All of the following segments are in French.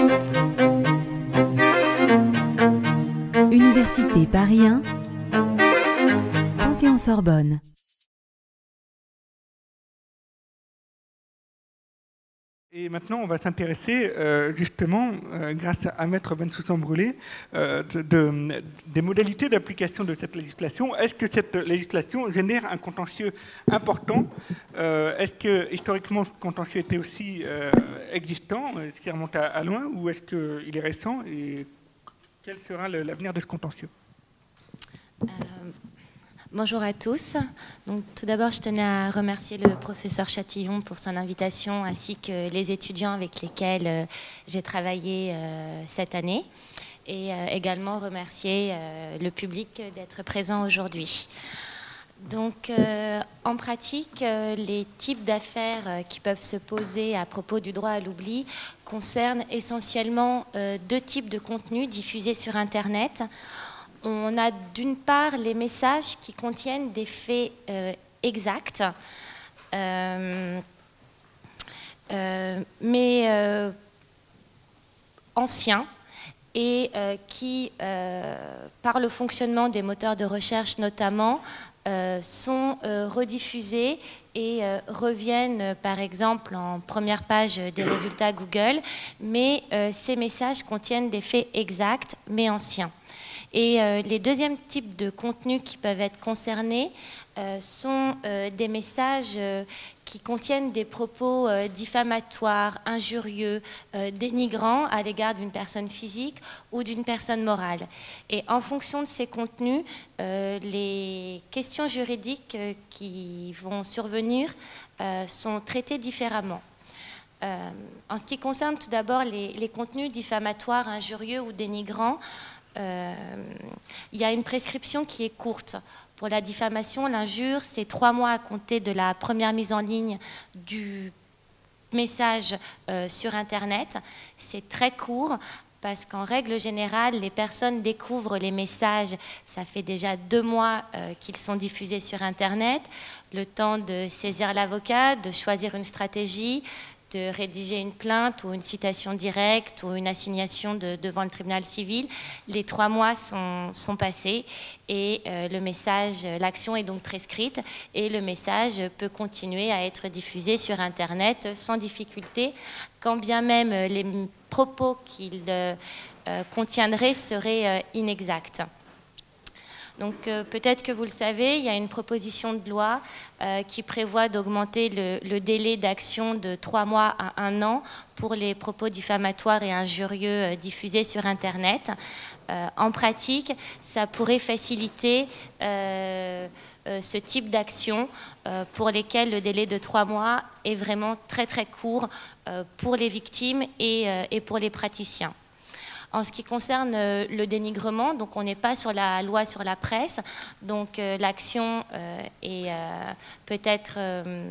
Université Paris 1, Panthéon-Sorbonne. Et maintenant, on va s'intéresser justement, grâce à Maître Bensoussan-Brûlé, des modalités d'application de cette législation. Est-ce que cette législation génère un contentieux important? Est-ce que historiquement ce contentieux était aussi existant, est-ce qu'il remonte à loin, ou est-ce qu'il est récent? Et quel sera l'avenir de ce contentieux? Bonjour à tous. Donc, tout d'abord, je tenais à remercier le professeur Chatillon pour son invitation, ainsi que les étudiants avec lesquels j'ai travaillé cette année, et également remercier le public d'être présent aujourd'hui. Donc, en pratique, les types d'affaires qui peuvent se poser à propos du droit à l'oubli concernent essentiellement deux types de contenus diffusés sur Internet. On a d'une part les messages qui contiennent des faits exacts, mais anciens, et qui, par le fonctionnement des moteurs de recherche notamment, sont rediffusés et reviennent par exemple en première page des résultats Google, mais ces messages contiennent des faits exacts mais anciens. Et les deuxièmes types de contenus qui peuvent être concernés sont des messages qui contiennent des propos diffamatoires, injurieux, dénigrants à l'égard d'une personne physique ou d'une personne morale. Et en fonction de ces contenus, les questions juridiques qui vont survenir sont traitées différemment. En ce qui concerne tout d'abord les contenus diffamatoires, injurieux ou dénigrants, il y a une prescription qui est courte. Pour la diffamation, l'injure, c'est 3 mois à compter de la première mise en ligne du message sur Internet. C'est très court parce qu'en règle générale, les personnes découvrent les messages. Ça fait déjà 2 mois qu'ils sont diffusés sur Internet. Le temps de saisir l'avocat, de choisir une stratégie, de rédiger une plainte ou une citation directe ou une assignation devant le tribunal civil. Les 3 mois sont passés et le message, l'action est donc prescrite et le message peut continuer à être diffusé sur Internet sans difficulté, quand bien même les propos qu'il contiendrait seraient inexacts. Donc peut-être que vous le savez, il y a une proposition de loi qui prévoit d'augmenter le délai d'action de 3 mois à 1 an pour les propos diffamatoires et injurieux diffusés sur Internet. En pratique, ça pourrait faciliter ce type d'action pour lesquelles le délai de 3 mois est vraiment très très court pour les victimes et pour les praticiens. En ce qui concerne le dénigrement, donc on n'est pas sur la loi sur la presse, donc l'action est peut-être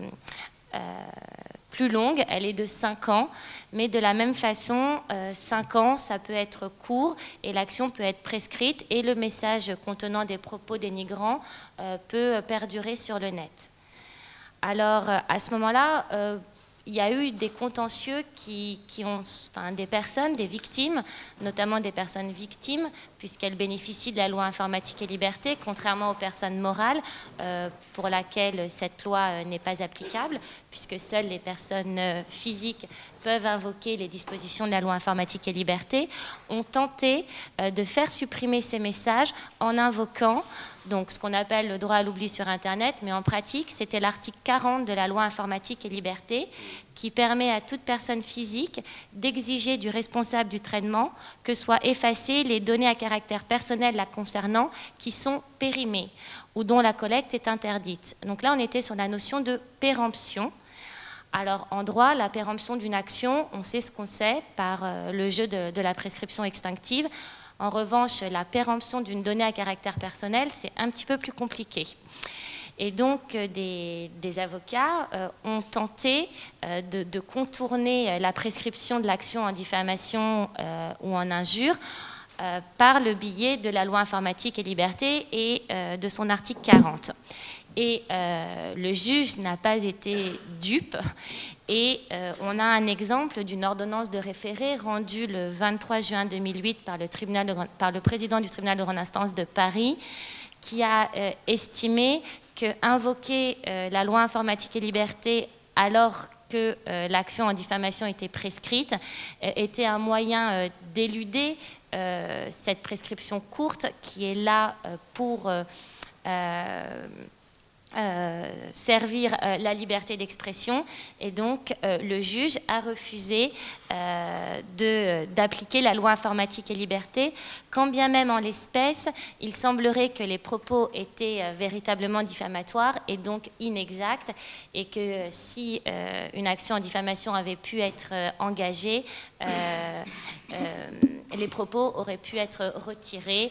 plus longue, elle est de 5 ans, mais de la même façon, 5 ans, ça peut être court et l'action peut être prescrite et le message contenant des propos dénigrants peut perdurer sur le net. Alors, à ce moment-là, il y a eu des contentieux qui ont, enfin, des personnes, des victimes, notamment des personnes victimes, puisqu'elles bénéficient de la loi informatique et liberté, contrairement aux personnes morales, pour laquelle cette loi n'est pas applicable, puisque seules les personnes physiques peuvent invoquer les dispositions de la loi informatique et liberté, ont tenté de faire supprimer ces messages en invoquant donc ce qu'on appelle le droit à l'oubli sur Internet, mais en pratique, c'était l'article 40 de la loi informatique et liberté qui permet à toute personne physique d'exiger du responsable du traitement que soient effacées les données à caractère personnel la concernant qui sont périmées ou dont la collecte est interdite. Donc là, on était sur la notion de péremption. Alors, en droit, la péremption d'une action, on sait ce qu'on sait par le jeu de la prescription extinctive. En revanche, la péremption d'une donnée à caractère personnel, c'est un petit peu plus compliqué. Et donc, des avocats ont tenté de contourner la prescription de l'action en diffamation ou en injure par le biais de la loi informatique et liberté et de son article 40. Et le juge n'a pas été dupe. Et on a un exemple d'une ordonnance de référé rendue le 23 juin 2008 par le président du tribunal de grande instance de Paris, qui a estimé qu'invoquer la loi informatique et liberté alors que l'action en diffamation était prescrite était un moyen d'éluder cette prescription courte qui est là pour servir la liberté d'expression, et donc le juge a refusé d'appliquer la loi informatique et liberté, quand bien même en l'espèce il semblerait que les propos étaient véritablement diffamatoires et donc inexacts, et que si une action en diffamation avait pu être engagée, les propos auraient pu être retirés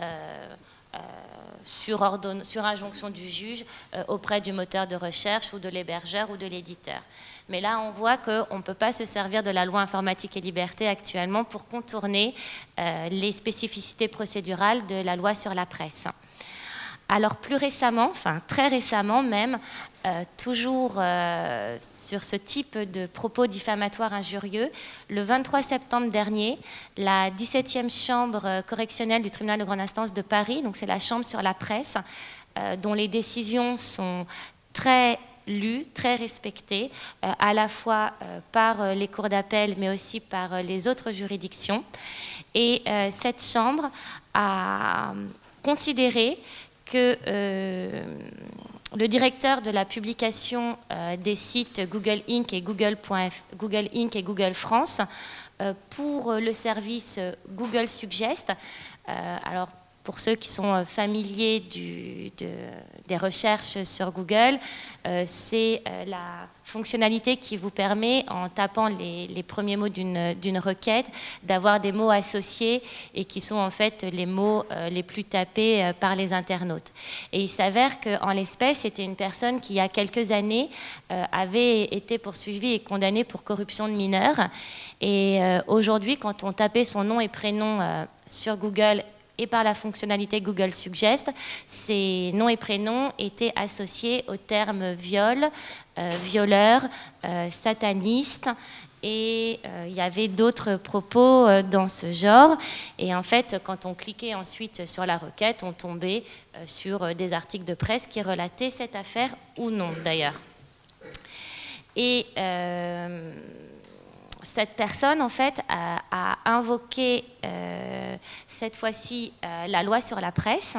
sur injonction du juge auprès du moteur de recherche ou de l'hébergeur ou de l'éditeur. Mais là, on voit qu'on ne peut pas se servir de la loi informatique et liberté actuellement pour contourner les spécificités procédurales de la loi sur la presse. Alors plus récemment, enfin très récemment même, toujours sur ce type de propos diffamatoires injurieux, le 23 septembre dernier, la 17e chambre correctionnelle du tribunal de grande instance de Paris, donc c'est la chambre sur la presse, dont les décisions sont très lues, très respectées, à la fois par les cours d'appel, mais aussi par les autres juridictions. Et cette chambre a considéré que le directeur de la publication des sites Google Inc. et Google Inc. et Google France pour le service Google Suggest, alors pour ceux qui sont familiers des recherches sur Google, c'est la fonctionnalité qui vous permet, en tapant les premiers mots d'une requête, d'avoir des mots associés et qui sont en fait les mots les plus tapés par les internautes. Et il s'avère qu'en l'espèce, c'était une personne qui, il y a quelques années, avait été poursuivie et condamnée pour corruption de mineurs. Et aujourd'hui, quand on tapait son nom et prénom sur Google et par la fonctionnalité Google Suggest, ces noms et prénoms étaient associés aux termes viol, violeur, sataniste, et il y avait d'autres propos dans ce genre. Et en fait, quand on cliquait ensuite sur la requête, on tombait sur des articles de presse qui relataient cette affaire, ou non d'ailleurs. Et cette personne, en fait, a invoqué cette fois-ci la loi sur la presse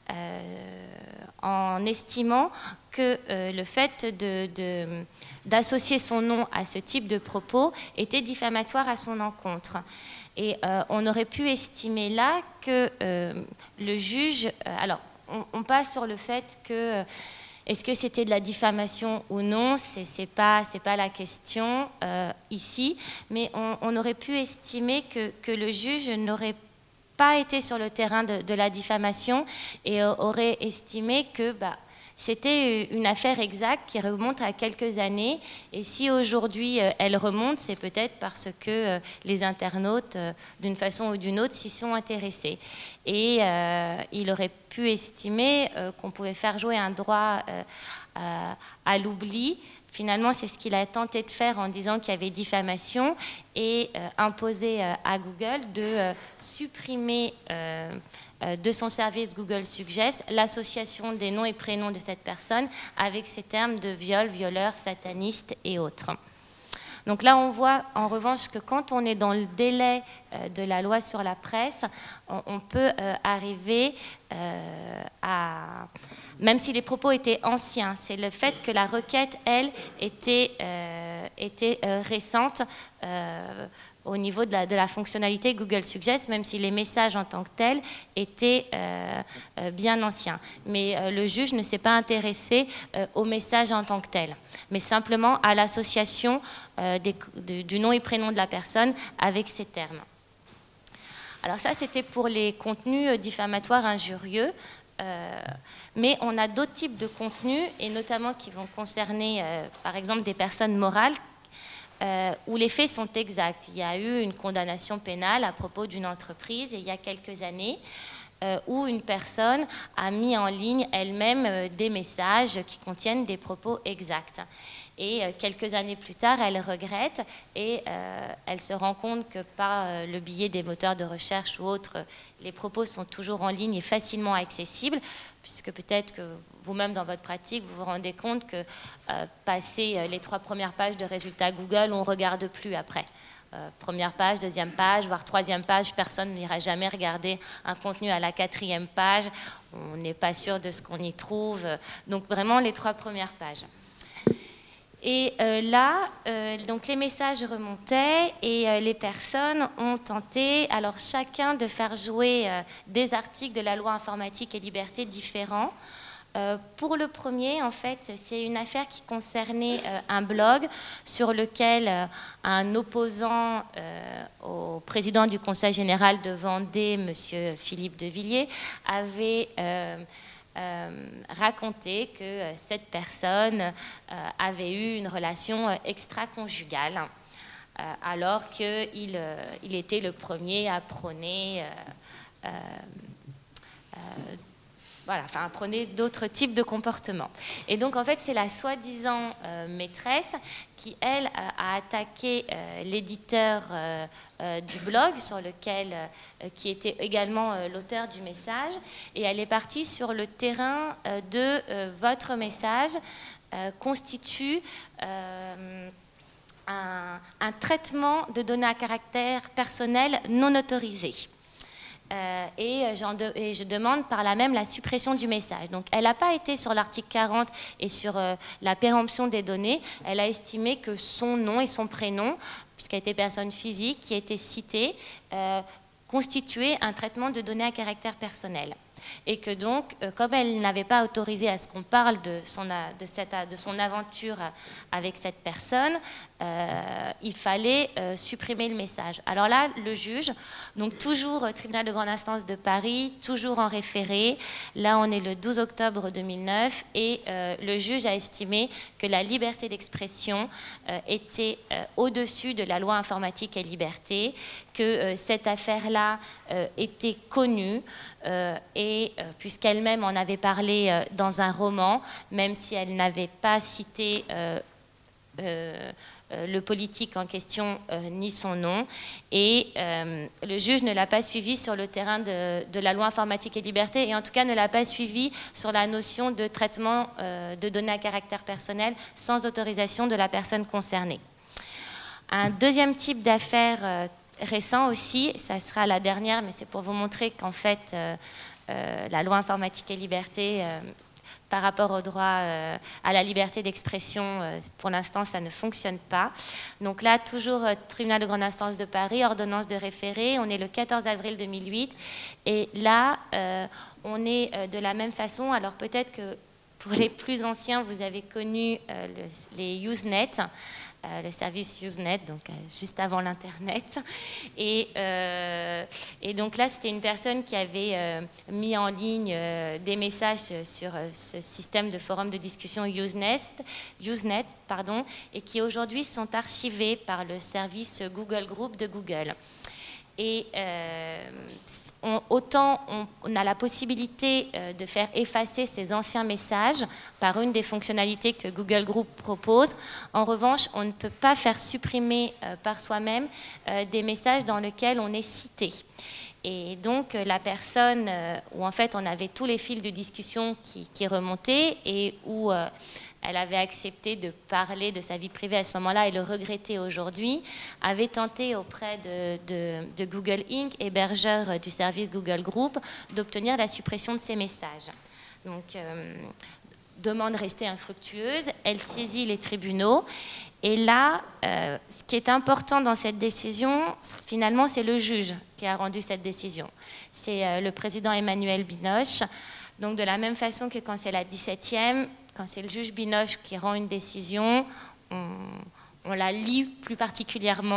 en estimant que le fait d'associer son nom à ce type de propos était diffamatoire à son encontre. Et on aurait pu estimer là que le juge... alors, on passe sur le fait que... Est-ce que c'était de la diffamation ou non? C'est pas la question ici, mais on aurait pu estimer que le juge n'aurait pas été sur le terrain de la diffamation et aurait estimé que c'était une affaire exacte qui remonte à quelques années, et si aujourd'hui elle remonte, c'est peut-être parce que les internautes, d'une façon ou d'une autre, s'y sont intéressés. Et il aurait pu estimer qu'on pouvait faire jouer un droit à l'oubli. Finalement, c'est ce qu'il a tenté de faire en disant qu'il y avait diffamation et imposer à Google de supprimer de son service Google Suggest l'association des noms et prénoms de cette personne avec ces termes de viol, violeur, sataniste et autres. Donc là, on voit en revanche que quand on est dans le délai de la loi sur la presse, on peut arriver à... Même si les propos étaient anciens, c'est le fait que la requête, elle, était récente au niveau de la fonctionnalité Google Suggest, même si les messages en tant que tels étaient bien anciens. Mais le juge ne s'est pas intéressé aux messages en tant que tels, mais simplement à l'association du nom et prénom de la personne avec ces termes. Alors ça, c'était pour les contenus diffamatoires injurieux. Mais on a d'autres types de contenus, et notamment qui vont concerner, par exemple, des personnes morales, où les faits sont exacts. Il y a eu une condamnation pénale à propos d'une entreprise il y a quelques années, où une personne a mis en ligne elle-même des messages qui contiennent des propos exacts. Et quelques années plus tard, elle regrette et elle se rend compte que par le biais des moteurs de recherche ou autres, les propos sont toujours en ligne et facilement accessibles, puisque peut-être que vous-même dans votre pratique, vous vous rendez compte que passer les 3 premières pages de résultats Google, on ne regarde plus après. Première page, deuxième page, voire troisième page, personne n'ira jamais regarder un contenu à la 4e page, on n'est pas sûr de ce qu'on y trouve, donc vraiment les 3 premières pages. Et là, donc les messages remontaient et les personnes ont tenté, alors chacun de faire jouer des articles de la loi informatique et liberté différents. Pour le premier, en fait, c'est une affaire qui concernait un blog sur lequel un opposant au président du Conseil général de Vendée, M. Philippe de Villiers, avait raconté que cette personne avait eu une relation extra-conjugale, alors qu'il était le premier à prôner prôner d'autres types de comportements. Et donc, en fait, c'est la soi-disant maîtresse qui, elle, a attaqué l'éditeur du blog, sur lequel, qui était également l'auteur du message, et elle est partie sur le terrain de votre message constitue un traitement de données à caractère personnel non autorisé. Et je demande par là même la suppression du message. Donc elle n'a pas été sur l'article 40 et sur la péremption des données. Elle a estimé que son nom et son prénom, puisqu'elle était personne physique, qui était citée, constituaient un traitement de données à caractère personnel. Et que donc, comme elle n'avait pas autorisé à ce qu'on parle de son aventure avec cette personne, il fallait supprimer le message. Alors là, le juge, donc toujours tribunal de grande instance de Paris, toujours en référé, là on est le 12 octobre 2009, et le juge a estimé que la liberté d'expression était au-dessus de la loi informatique et liberté, que cette affaire-là était connue, et puisqu'elle-même en avait parlé dans un roman, même si elle n'avait pas cité le politique en question ni son nom, et le juge ne l'a pas suivi sur le terrain de la loi informatique et liberté, et en tout cas ne l'a pas suivi sur la notion de traitement de données à caractère personnel sans autorisation de la personne concernée. Un deuxième type d'affaire récent aussi, ça sera la dernière, mais c'est pour vous montrer qu'en fait la loi informatique et liberté par rapport au droit à la liberté d'expression, pour l'instant, ça ne fonctionne pas. Donc là, toujours tribunal de grande instance de Paris, ordonnance de référé, on est le 14 avril 2008, et là, on est de la même façon. Alors peut-être que pour les plus anciens, vous avez connu les Usenet, le service Usenet, donc juste avant l'Internet. Et donc là, c'était une personne qui avait mis en ligne des messages sur ce système de forum de discussion Usenet, et qui aujourd'hui sont archivés par le service Google Group de Google. Et autant on a la possibilité de faire effacer ces anciens messages par une des fonctionnalités que Google Group propose. En revanche, on ne peut pas faire supprimer par soi-même des messages dans lesquels on est cité. Et donc la personne où en fait on avait tous les fils de discussion qui remontaient, et où elle avait accepté de parler de sa vie privée à ce moment-là et le regrettait aujourd'hui, avait tenté auprès de Google Inc., hébergeur du service Google Group, d'obtenir la suppression de ces messages. Donc, demande restée infructueuse, elle saisit les tribunaux, et là, ce qui est important dans cette décision, finalement, c'est le juge qui a rendu cette décision. C'est le président Emmanuel Binoche. Donc, de la même façon que quand c'est la 17e, quand c'est le juge Binoche qui rend une décision, on la lit plus particulièrement,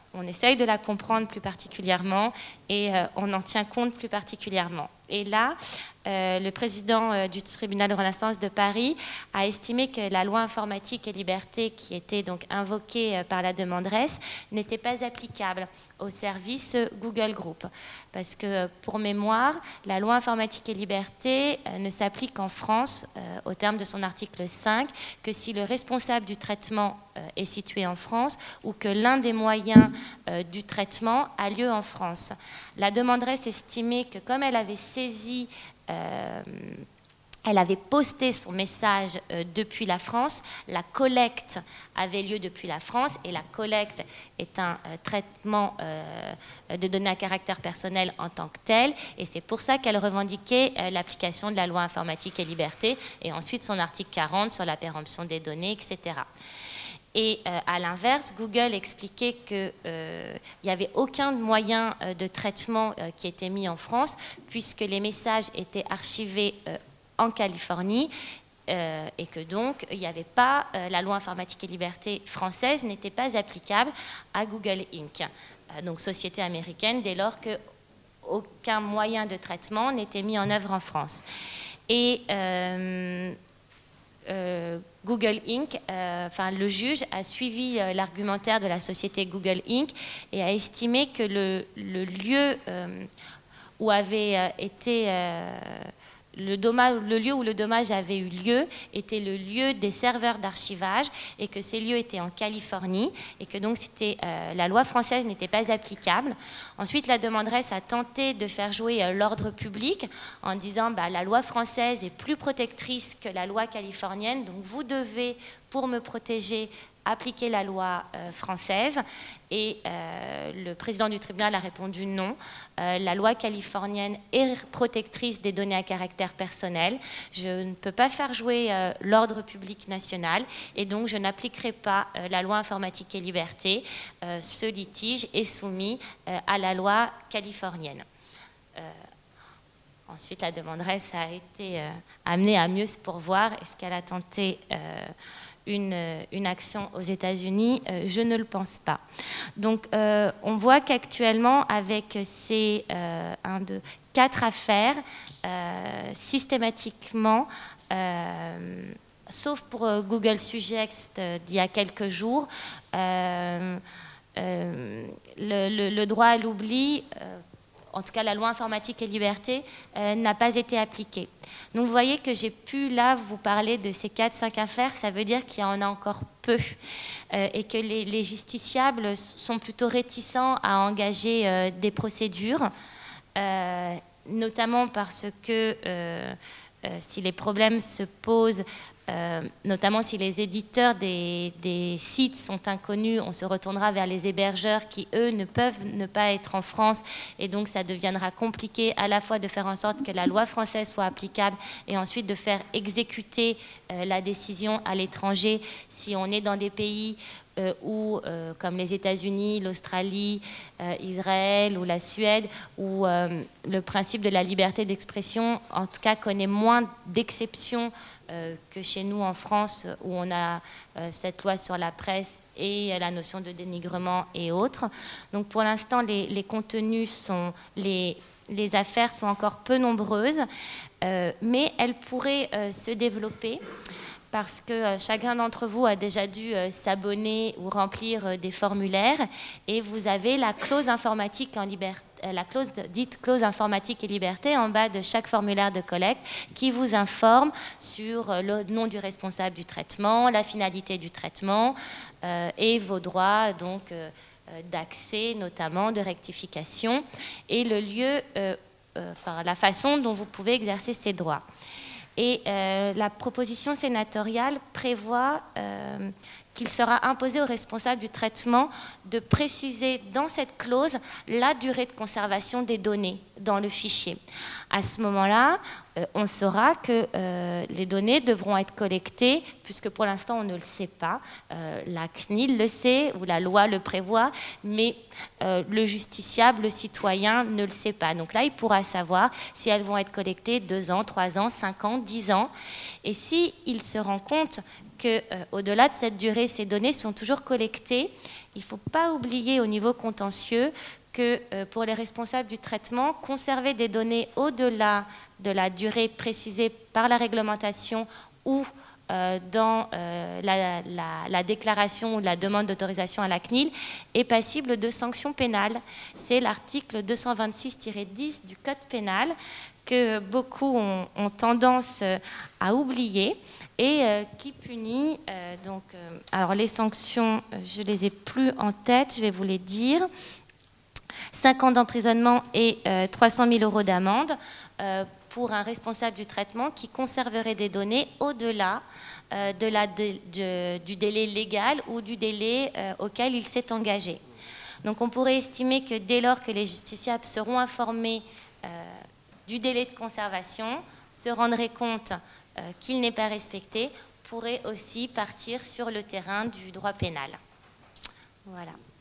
on essaye de la comprendre plus particulièrement et on en tient compte plus particulièrement. Et là, le président du tribunal de Renaissance de Paris a estimé que la loi informatique et liberté qui était donc invoquée par la demanderesse n'était pas applicable au service Google Group. Parce que, pour mémoire, la loi informatique et liberté ne s'applique en France, au terme de son article 5, que si le responsable du traitement est situé en France ou que l'un des moyens du traitement a lieu en France. La demanderesse estimait que comme elle avait saisi, elle avait posté son message depuis la France, la collecte avait lieu depuis la France et la collecte est un traitement de données à caractère personnel en tant que tel et c'est pour ça qu'elle revendiquait l'application de la loi informatique et liberté et ensuite son article 40 sur la péremption des données, etc. Et à l'inverse, Google expliquait qu'il n'y avait aucun moyen de traitement qui était mis en France, puisque les messages étaient archivés en Californie, et que donc il n'y avait pas, la loi informatique et liberté française n'était pas applicable à Google Inc., donc société américaine, dès lors qu'aucun moyen de traitement n'était mis en œuvre en France. Et Google Inc., le juge a suivi l'argumentaire de la société Google Inc. et a estimé que le lieu où avait été le lieu où le dommage avait eu lieu était le lieu des serveurs d'archivage et que ces lieux étaient en Californie et que donc la loi française n'était pas applicable. Ensuite, la demanderesse a tenté de faire jouer l'ordre public en disant la loi française est plus protectrice que la loi californienne, donc vous devez, pour me protéger, appliquer la loi française. Et le président du tribunal a répondu non. La loi californienne est protectrice des données à caractère personnel. Je ne peux pas faire jouer l'ordre public national et donc je n'appliquerai pas la loi informatique et liberté. Ce litige est soumis à la loi californienne. Ensuite, la demanderesse a été amenée à mieux se pourvoir. Est-ce qu'elle a tenté une action aux États-Unis? Je ne le pense pas. Donc, on voit qu'actuellement, avec ces 4 affaires, systématiquement, sauf pour Google Suggest d'il y a quelques jours, le droit à l'oubli, en tout cas la loi informatique et liberté, n'a pas été appliquée. Donc vous voyez que j'ai pu là vous parler de ces 4-5 affaires, ça veut dire qu'il y en a encore peu et que les justiciables sont plutôt réticents à engager des procédures, notamment parce que si les problèmes se posent, notamment si les éditeurs des sites sont inconnus, on se retournera vers les hébergeurs qui, eux, ne peuvent ne pas être en France et donc ça deviendra compliqué à la fois de faire en sorte que la loi française soit applicable et ensuite de faire exécuter la décision à l'étranger si on est dans des pays où, comme les États-Unis, l'Australie, Israël ou la Suède, où le principe de la liberté d'expression, en tout cas, connaît moins d'exceptions que chez nous en France, où on a cette loi sur la presse et la notion de dénigrement et autres. Donc pour l'instant, les contenus sont... Les affaires sont encore peu nombreuses, mais elles pourraient se développer parce que chacun d'entre vous a déjà dû s'abonner ou remplir des formulaires et vous avez la clause informatique en liberté, la clause dite clause informatique et liberté en bas de chaque formulaire de collecte qui vous informe sur le nom du responsable du traitement, la finalité du traitement et vos droits donc d'accès notamment, de rectification et le lieu, la façon dont vous pouvez exercer ces droits. Et la proposition sénatoriale prévoit qu'il sera imposé aux responsables du traitement de préciser dans cette clause la durée de conservation des données dans le fichier. À ce moment-là, on saura que les données devront être collectées, puisque pour l'instant on ne le sait pas. La CNIL le sait, ou la loi le prévoit, mais le justiciable, le citoyen ne le sait pas. Donc là, il pourra savoir si elles vont être collectées 2 ans, 3 ans, 5 ans, 10 ans. Et s'il se rend compte qu'au-delà de cette durée, ces données sont toujours collectées. Il ne faut pas oublier au niveau contentieux que pour les responsables du traitement, conserver des données au-delà de la durée précisée par la réglementation ou dans la déclaration ou la demande d'autorisation à la CNIL est passible de sanctions pénales. C'est l'article 226-10 du Code pénal que beaucoup ont tendance à oublier et qui punit, alors les sanctions, je ne les ai plus en tête, je vais vous les dire, 5 ans d'emprisonnement et 300 000 € d'amende pour un responsable du traitement qui conserverait des données au-delà du délai légal ou du délai auquel il s'est engagé. Donc on pourrait estimer que dès lors que les justiciables seront informés du délai de conservation, se rendraient compte qu'il n'est pas respecté, pourraient aussi partir sur le terrain du droit pénal. Voilà.